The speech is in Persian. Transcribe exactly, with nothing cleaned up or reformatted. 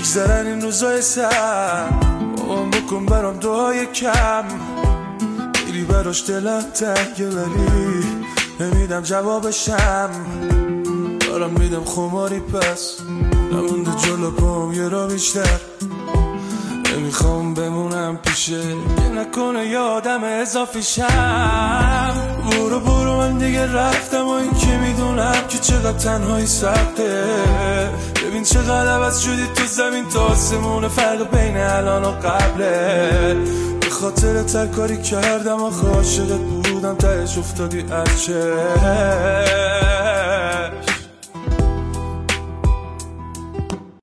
بگذرن این روزای سر، اون بکن برام دعای کم. خیلی براش دلم تنگه ولی نمیدم جوابشم. دارم میدم خماری پس نمونده جلو پام یه را بیشتر. نمیخوام بمونم پیشه که نکنه یادم اضافی شم. برو برو من دیگه رفتم و این که میدونم که چقدر تنهایی سخته. ببین چقدر عوض شدی تو زمین تا آسمون، فرق بین الان و قبله. به خاطر تر کاری کردم آخه عاشقت بودم تهش افتادی از چه